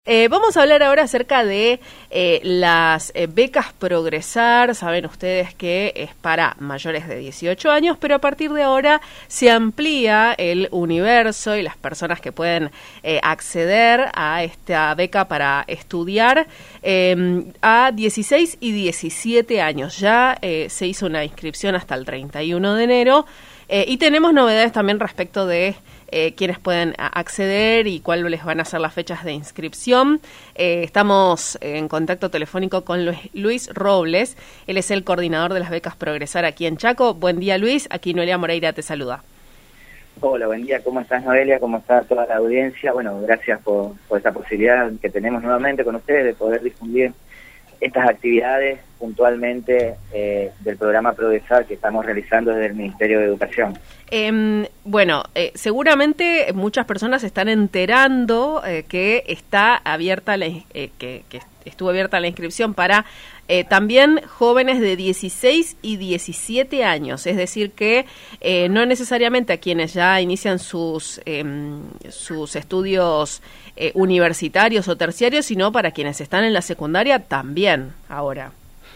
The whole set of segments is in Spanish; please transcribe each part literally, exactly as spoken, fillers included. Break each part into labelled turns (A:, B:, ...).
A: Eh, vamos a hablar ahora acerca de eh, las eh, becas Progresar. Saben ustedes que es para mayores de dieciocho años, pero a partir de ahora se amplía el universo y las personas que pueden eh, acceder a esta beca para estudiar eh, a dieciséis y diecisiete años. Ya eh, se hizo una inscripción hasta el treinta y uno de enero eh, y tenemos novedades también respecto de Eh, quienes pueden acceder y cuáles van a ser las fechas de inscripción. Eh, estamos en contacto telefónico con Luis, Luis Robles. Él es el coordinador de las becas Progresar aquí en Chaco. Buen día, Luis. Aquí Noelia Moreira te saluda.
B: Hola, buen día. ¿Cómo estás, Noelia? ¿Cómo está toda la audiencia? Bueno, gracias por, por esta posibilidad que tenemos nuevamente con ustedes de poder difundir estas actividades puntualmente eh, del programa Progresar que estamos realizando desde el Ministerio de Educación.
A: Eh, bueno, eh, seguramente muchas personas están enterando eh, que está abierta la, eh, que, que estuvo abierta la inscripción para eh, también jóvenes de dieciséis y diecisiete años, es decir que eh, no necesariamente a quienes ya inician sus eh, sus estudios eh, universitarios o terciarios, sino para quienes están en la secundaria también ahora.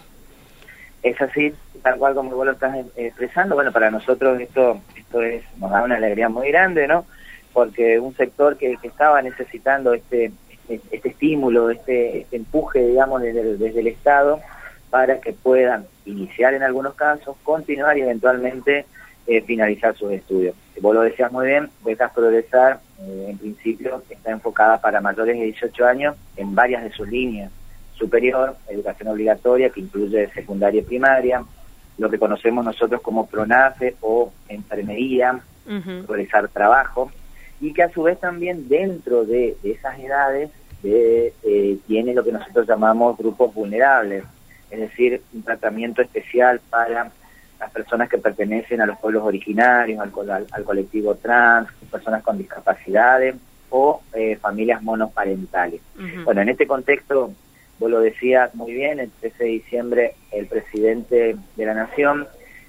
B: Es así, tal cual como vos lo estás expresando. Bueno, para nosotros esto esto es nos da una alegría muy grande, ¿no? Porque un sector que, que estaba necesitando este, este este estímulo, este, este empuje, digamos, desde, desde el Estado para que puedan iniciar en algunos casos, continuar y eventualmente eh, finalizar sus estudios. Vos lo decías muy bien, Becas Progresar, eh, en principio, está enfocada para mayores de dieciocho años en varias de sus líneas. Superior, educación obligatoria, que incluye secundaria y primaria, lo que conocemos nosotros como PRONAFE o enfermería, uh-huh. Progresar trabajo, y que a su vez también dentro de, de esas edades de, eh, tiene lo que nosotros llamamos grupos vulnerables, es decir, un tratamiento especial para las personas que pertenecen a los pueblos originarios, al, al, al colectivo trans, personas con discapacidades o eh, familias monoparentales. Uh-huh. Bueno, en este contexto, vos lo decías muy bien, el trece de diciembre el presidente de la Nación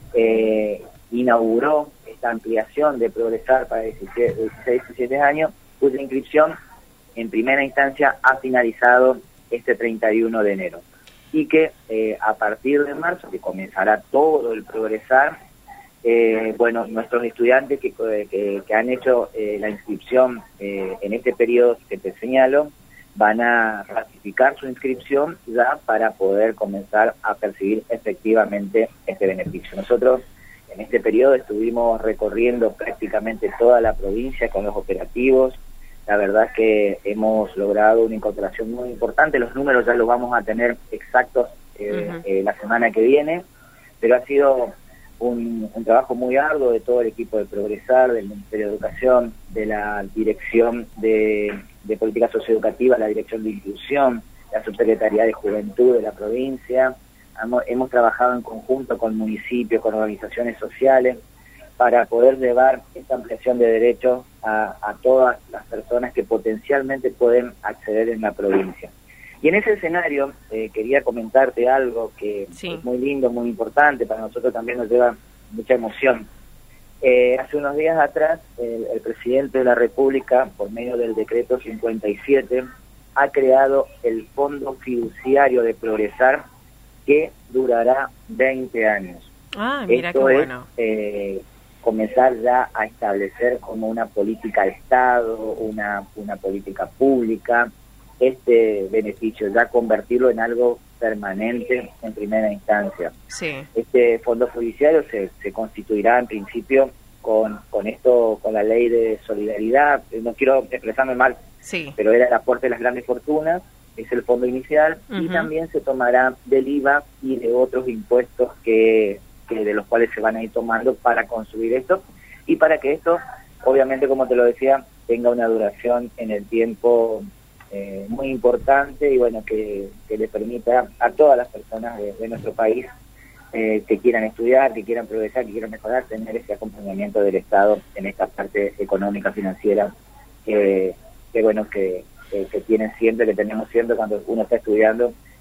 B: eh, inauguró esta ampliación de Progresar para dieciséis, diecisiete años, cuya inscripción en primera instancia ha finalizado este treinta y uno de enero. Y que eh, a partir de marzo, que comenzará todo el Progresar, eh, bueno, nuestros estudiantes que, que, que han hecho eh, la inscripción eh, en este periodo que te señalo, van a ratificar su inscripción ya para poder comenzar a percibir efectivamente este beneficio. Nosotros en este periodo estuvimos recorriendo prácticamente toda la provincia con los operativos. La verdad es que hemos logrado una incorporación muy importante. Los números ya los vamos a tener exactos eh, uh-huh. eh, la semana que viene, pero ha sido un, un trabajo muy arduo de todo el equipo de Progresar, del Ministerio de Educación, de la Dirección de... de Política Socioeducativa, la Dirección de Inclusión, la Subsecretaría de Juventud de la provincia. Hemos, hemos trabajado en conjunto con municipios, con organizaciones sociales, para poder llevar esta ampliación de derechos a, a todas las personas que potencialmente pueden acceder en la provincia. Y en ese escenario eh, quería comentarte algo que sí. es muy lindo, muy importante, para nosotros también nos lleva mucha emoción. Eh, hace unos días atrás, el, el presidente de la República, por medio del decreto cincuenta y siete, ha creado el Fondo Fiduciario de Progresar, que durará veinte años.
A: Ah, mira
B: Esto
A: qué
B: es,
A: bueno.
B: Eh, comenzar ya a establecer como una política de Estado, una, una política pública, este beneficio, ya convertirlo en algo permanente en primera instancia.
A: Sí.
B: Este fondo fiduciario se, se constituirá en principio con, con esto, con la ley de solidaridad. No quiero expresarme mal,
A: sí.
B: pero era el aporte de las grandes fortunas, es el fondo inicial, uh-huh. y también se tomará del I V A y de otros impuestos que, que de los cuales se van a ir tomando para construir esto, y para que esto, obviamente, como te lo decía, tenga una duración en el tiempo Eh, muy importante y bueno, que, que le permita a todas las personas de, de nuestro país eh, que quieran estudiar, que quieran progresar, que quieran mejorar, tener ese acompañamiento del Estado en esta parte económica, financiera, que, que bueno, que, que, que tienen siempre, que tenemos siempre cuando uno está estudiando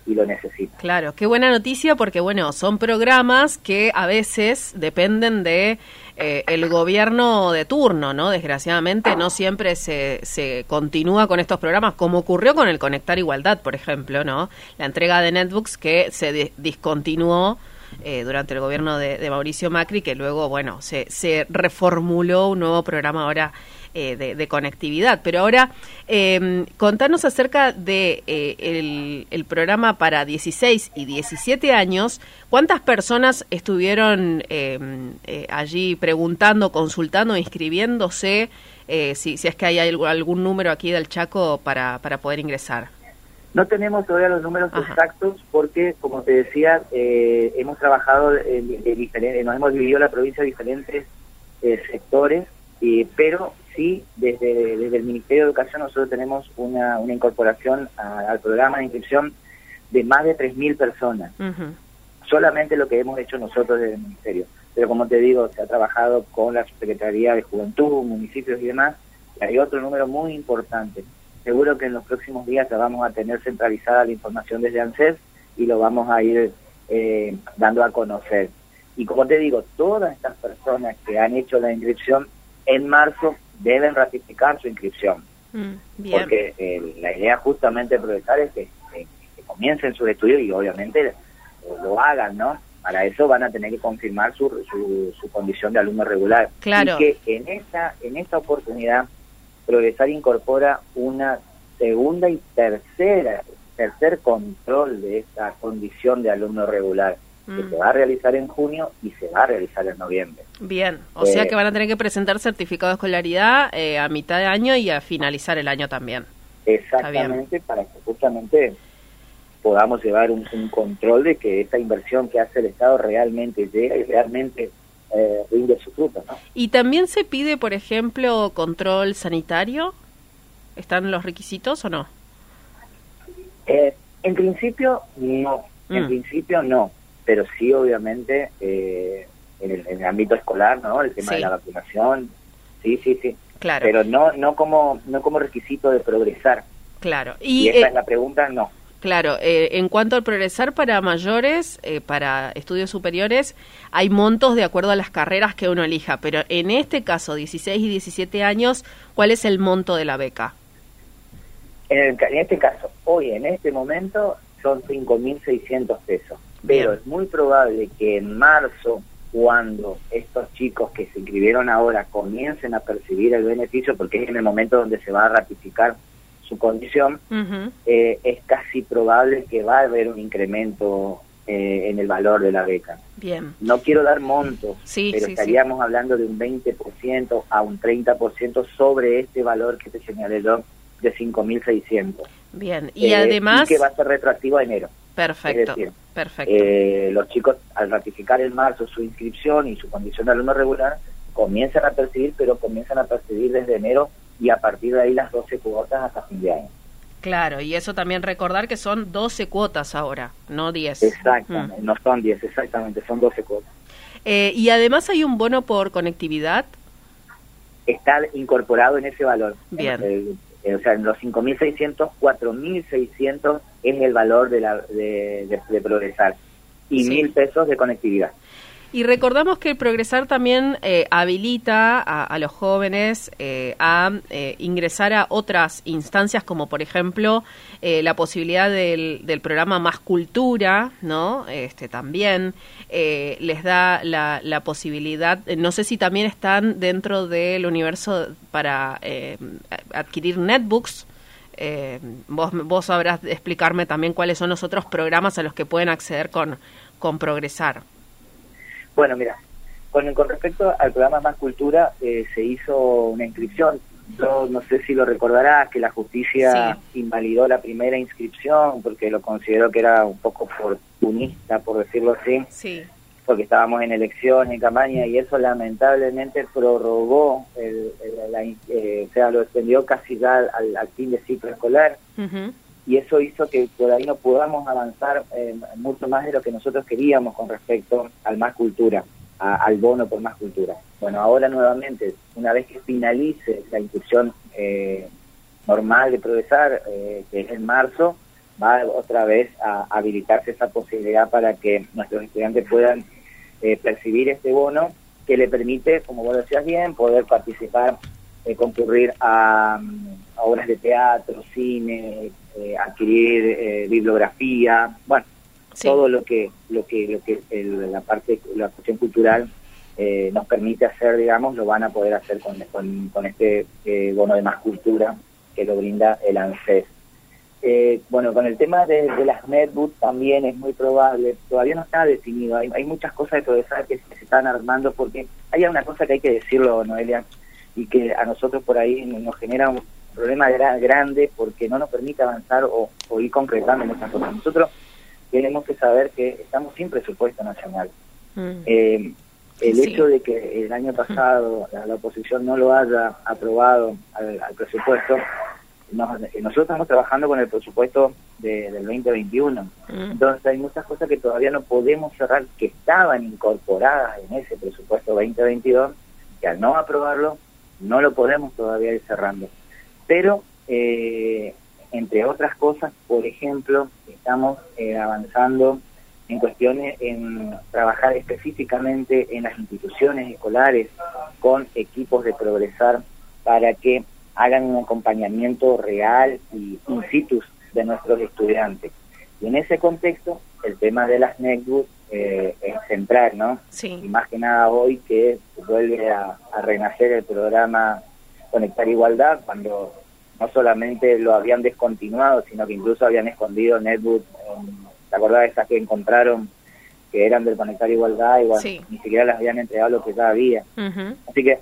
B: y lo necesitan.
A: Claro, qué buena noticia porque, bueno, son programas que a veces dependen de eh, el gobierno de turno, ¿no? Desgraciadamente no siempre se, se continúa con estos programas, como ocurrió con el Conectar Igualdad, por ejemplo, ¿no? La entrega de netbooks que se de- discontinuó eh, durante el gobierno de, de Mauricio Macri, que luego, bueno, se, se reformuló un nuevo programa ahora Eh, de, de conectividad. Pero ahora, eh, contanos acerca de eh, el, el programa para dieciséis y diecisiete años. ¿Cuántas personas estuvieron eh, eh, allí preguntando, consultando, inscribiéndose? Eh, si, si es que hay algún, algún número aquí del Chaco para, para poder ingresar.
B: No tenemos todavía los números
A: Ajá.
B: exactos porque, como te decía, eh, hemos trabajado en, en diferentes, nos hemos dividido la provincia en diferentes eh, sectores, eh, pero sí, desde, desde el Ministerio de Educación nosotros tenemos una, una incorporación a, al programa de inscripción de más de tres mil personas.
A: Uh-huh.
B: Solamente lo que hemos hecho nosotros desde el Ministerio. Pero como te digo, se ha trabajado con la Secretaría de Juventud, municipios y demás, y hay otro número muy importante. Seguro que en los próximos días ya vamos a tener centralizada la información desde ANSES y lo vamos a ir eh, dando a conocer. Y como te digo, todas estas personas que han hecho la inscripción en marzo deben ratificar su inscripción.
A: Mm, bien.
B: Porque eh, la idea justamente de progresar es que, eh, que comiencen sus estudios y obviamente eh, lo hagan, ¿no? Para eso van a tener que confirmar su, su, su condición de alumno regular.
A: Claro.
B: Y que en esta, en esta oportunidad Progresar incorpora una segunda y tercera, tercer control de esta condición de alumno regular, mm. que se va a realizar en junio y se va a realizar en noviembre.
A: Bien, o
B: eh,
A: sea que van a tener que presentar certificado de escolaridad eh, a mitad de año y a finalizar el año también.
B: Exactamente, para que justamente podamos llevar un, un control de que esta inversión que hace el Estado realmente llega y realmente eh, rinde su fruto, ¿no?
A: ¿Y también se pide, por ejemplo, control sanitario? ¿Están los requisitos o no?
B: Eh, en principio, no. En
A: Mm.
B: principio, no. Pero sí, obviamente, eh, en, el, en el ámbito escolar, ¿no? El tema
A: Sí.
B: de la vacunación, sí, sí, sí.
A: Claro.
B: Pero no no como no como requisito de progresar.
A: Claro.
B: Y,
A: Y,
B: esa
A: eh,
B: es la pregunta, no.
A: Claro, eh, en cuanto al progresar para mayores, eh, para estudios superiores, hay montos de acuerdo a las carreras que uno elija, pero en este caso, dieciséis y diecisiete años, ¿cuál es el monto de la beca?
B: En, el, en este caso, hoy, en este momento, son cinco mil seiscientos pesos. Pero
A: Bien.
B: es muy probable que en marzo, cuando estos chicos que se inscribieron ahora comiencen a percibir el beneficio, porque es en el momento donde se va a ratificar su condición,
A: Uh-huh.
B: eh, es casi probable que va a haber un incremento eh, en el valor de la beca.
A: Bien.
B: No quiero dar montos,
A: Sí,
B: pero
A: sí,
B: estaríamos hablando de un veinte por ciento a un treinta por ciento sobre este valor que te señalé yo de cinco mil seiscientos.
A: Bien. Y
B: Eh,
A: además...
B: y que va a ser retroactivo a enero.
A: Perfecto,
B: Es decir,
A: perfecto.
B: Eh, los chicos, al ratificar en marzo su inscripción y su condición de alumno regular, comienzan a percibir, pero comienzan a percibir desde enero y a partir de ahí las doce cuotas hasta fin de año.
A: Claro, y eso también recordar que son doce cuotas ahora, no diez.
B: Exactamente,
A: Mm.
B: no son diez, exactamente, son doce cuotas.
A: Eh, y además hay un bono por conectividad.
B: Está incorporado en ese valor.
A: Bien.
B: El, eh, o sea, en los cinco mil seiscientos, cuatro mil seiscientos es el valor de, la, de, de, de progresar y
A: Sí.
B: mil pesos de conectividad.
A: Y recordamos que el Progresar también eh, habilita a, a los jóvenes eh, a eh, ingresar a otras instancias, como por ejemplo eh, la posibilidad del, del programa Más Cultura, ¿no? Este también eh, les da la, la posibilidad, no sé si también están dentro del universo para eh, adquirir netbooks. Eh, vos, vos sabrás explicarme también cuáles son los otros programas a los que pueden acceder con, con Progresar.
B: Bueno, mira, con, con respecto al programa Más Cultura, eh, se hizo una inscripción. Yo no sé si lo recordarás, que la justicia
A: Sí.
B: invalidó la primera inscripción porque lo consideró que era un poco oportunista, por decirlo así,
A: Sí.
B: porque estábamos en elecciones, en campaña, y eso lamentablemente prorrogó, el, el, la, eh, o sea, lo extendió casi ya al, al fin de ciclo escolar.
A: Uh-huh.
B: Y eso hizo que por ahí no podamos avanzar eh, mucho más de lo que nosotros queríamos con respecto al Más Cultura, a, al bono por Más Cultura. Bueno, ahora nuevamente, una vez que finalice la inscripción eh, normal de Progresar, eh, que es en marzo, va otra vez a habilitarse esa posibilidad para que nuestros estudiantes puedan eh, percibir este bono que le permite, como vos decías bien, poder participar, eh, concurrir a, a obras de teatro, cine, eh, adquirir eh, bibliografía, bueno, sí. todo lo que lo que lo que el, la parte la cuestión cultural eh, nos permite hacer, digamos, lo van a poder hacer con con, con este eh, bono de Más Cultura que lo brinda el ANSES. Eh, bueno, con el tema de, de las netbooks también es muy probable, todavía no está definido, hay, hay muchas cosas de progresar que se están armando, porque hay una cosa que hay que decirlo, Noelia, y que a nosotros por ahí nos genera un problema gra grande porque no nos permite avanzar o, o ir concretando en estas cosas. Nosotros tenemos que saber que estamos sin presupuesto nacional. Mm. Eh, el sí. hecho de que el año pasado la, la oposición no lo haya aprobado al, al presupuesto, Nos, nosotros estamos trabajando con el presupuesto de, del veinte veintiuno, mm. entonces hay muchas cosas que todavía no podemos cerrar, que estaban incorporadas en ese presupuesto veinte veintidós, que al no aprobarlo, no lo podemos todavía ir cerrando. Pero, eh, entre otras cosas, por ejemplo, estamos eh, avanzando en cuestiones, en trabajar específicamente en las instituciones escolares con equipos de Progresar para que hagan un acompañamiento real y in situ de nuestros estudiantes. Y en ese contexto, el tema de las netbooks eh, es central, ¿no? Sí. Y más que nada hoy que vuelve a, a renacer el programa Conectar Igualdad, cuando no solamente lo habían descontinuado, sino que incluso habían escondido netbooks. ¿Te acordás de esas que encontraron que eran del Conectar Igualdad? Y bueno, sí. ni siquiera las habían entregado lo que ya había. Uh-huh. Así que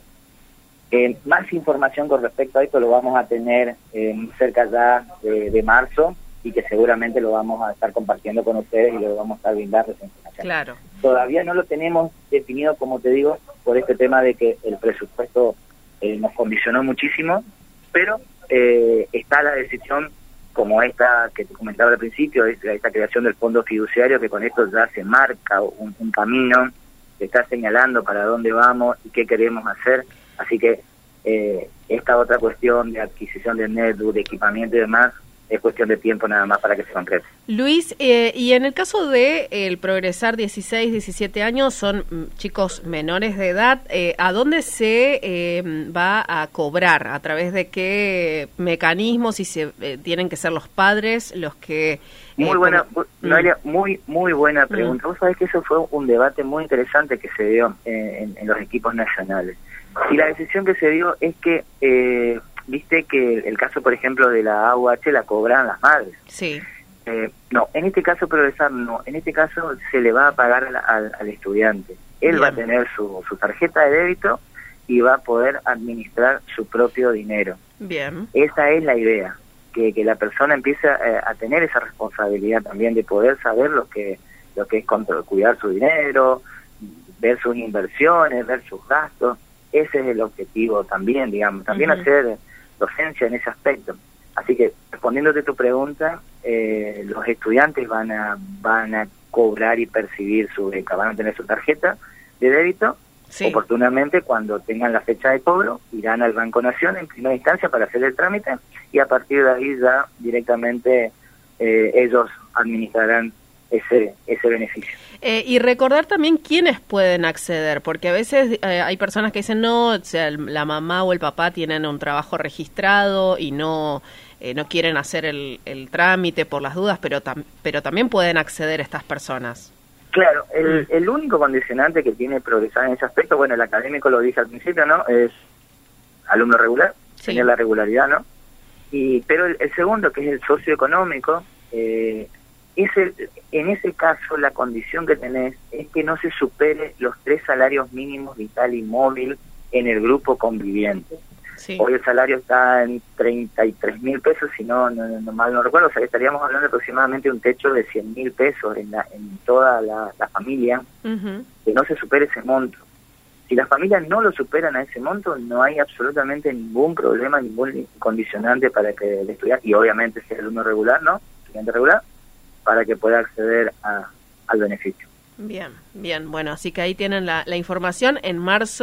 B: Eh, más información con respecto a esto lo vamos a tener eh, cerca ya de, de marzo, y que seguramente lo vamos a estar compartiendo con ustedes y lo vamos a estar brindando.
A: Claro.
B: Todavía no lo tenemos definido, como te digo, por este tema de que el presupuesto eh, nos condicionó muchísimo, pero eh, está la decisión, como esta que te comentaba al principio, esta, esta creación del fondo fiduciario, que con esto ya se marca un, un camino, que está señalando para dónde vamos y qué queremos hacer. Así que eh, esta otra cuestión de adquisición de netbook, de equipamiento y demás, es cuestión de tiempo nada más para que se concrete.
A: Luis, eh, y en el caso de el Progresar dieciséis, diecisiete años, son chicos menores de edad, eh, ¿a dónde se eh, va a cobrar? ¿A través de qué mecanismos? Si se eh, tienen que ser los padres los que... Eh,
B: muy buena, como... Noelia, muy, muy buena pregunta. Mm. Vos sabés que eso fue un debate muy interesante que se dio en, en, en los equipos nacionales. Y la decisión que se dio es que, eh, viste que el caso, por ejemplo, de la A U H la cobran las madres.
A: Sí.
B: Eh, no, en este caso Progresar no, en este caso se le va a pagar al, al, al estudiante. Él Bien. va a tener su, su tarjeta de débito y va a poder administrar su propio dinero.
A: Bien.
B: Esa es la idea, que, que la persona empiece a, a tener esa responsabilidad también de poder saber lo que, lo que es control, cuidar su dinero, ver sus inversiones, ver sus gastos. Ese es el objetivo también, digamos, también uh-huh. hacer docencia en ese aspecto. Así que, respondiéndote tu pregunta, eh, los estudiantes van a van a cobrar y percibir su beca, van a tener su tarjeta de débito. Sí. Oportunamente, cuando tengan la fecha de cobro, irán al Banco Nación en primera instancia para hacer el trámite, y a partir de ahí ya directamente eh, ellos administrarán ese ese beneficio.
A: Eh, y recordar también quiénes pueden acceder, porque a veces eh, hay personas que dicen no, o sea, la mamá o el papá tienen un trabajo registrado y no eh, no quieren hacer el, el trámite por las dudas, pero tam pero también pueden acceder estas personas.
B: Claro, el, el único condicionante que tiene Progresar en ese aspecto, bueno, el académico lo dije al principio, ¿no? Es alumno regular, sí. tener la regularidad, ¿no? Y pero el, el segundo, que es el socioeconómico, eh, es el, en ese caso la condición que tenés es que no se supere los tres salarios mínimos vital y móvil en el grupo conviviente. Sí. Hoy el salario está en treinta y tres mil pesos, si no, no, no mal no recuerdo, o sea que estaríamos hablando aproximadamente de un techo de cien mil pesos en, la, en toda la, la familia, uh-huh. que no se supere ese monto. Si las familias no lo superan a ese monto, no hay absolutamente ningún problema, ningún condicionante para que el estudiante, y obviamente si es alumno regular, ¿no? Estudiante regular, para que pueda acceder a, al beneficio.
A: Bien, bien, bueno, así que ahí tienen la, la información. En marzo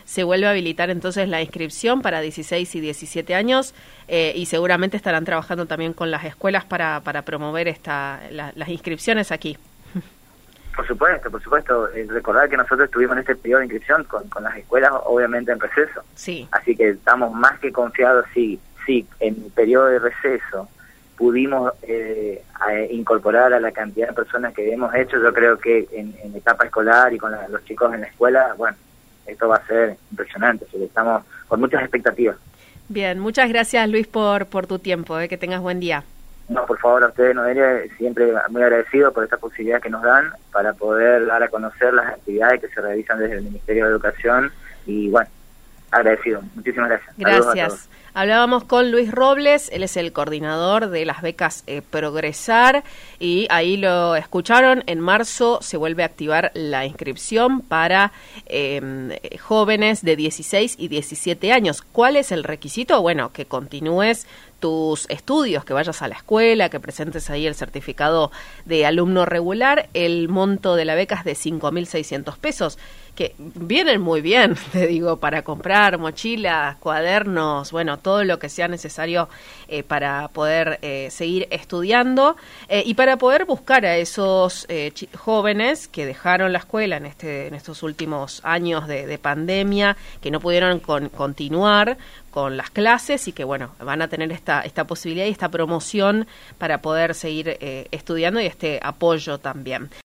A: se vuelve a habilitar entonces la inscripción para dieciséis y diecisiete años eh, y seguramente estarán trabajando también con las escuelas para, para promover esta, la, las inscripciones aquí.
B: Por supuesto, por supuesto. Eh, recordar que nosotros estuvimos en este periodo de inscripción con, con las escuelas, obviamente en receso.
A: Sí.
B: Así que estamos más que confiados, sí, sí, en el periodo de receso pudimos eh, a, incorporar a la cantidad de personas que hemos hecho. Yo creo que en, en etapa escolar y con la, los chicos en la escuela, bueno, esto va a ser impresionante. Así que estamos con muchas expectativas.
A: Bien, muchas gracias Luis por, por tu tiempo, eh, que tengas buen día.
B: No, por favor, a ustedes, Noelia, siempre muy agradecido por esta posibilidad que nos dan para poder dar a conocer las actividades que se realizan desde el Ministerio de Educación y, bueno, agradecido. Muchísimas gracias.
A: Gracias. Hablábamos con Luis Robles, él es el coordinador de las becas eh, Progresar y ahí lo escucharon, en marzo se vuelve a activar la inscripción para eh, jóvenes de dieciséis y diecisiete años. ¿Cuál es el requisito? Bueno, que continúes tus estudios, que vayas a la escuela, que presentes ahí el certificado de alumno regular. El monto de la beca es de cinco mil seiscientos pesos, que vienen muy bien, te digo, para comprar mochilas, cuadernos, bueno, todo lo que sea necesario eh, para poder eh, seguir estudiando eh, y para poder buscar a esos eh, jóvenes que dejaron la escuela en este en estos últimos años de, de pandemia, que no pudieron con, continuar con las clases y que, bueno, van a tener esta, esta posibilidad y esta promoción para poder seguir eh, estudiando y este apoyo también.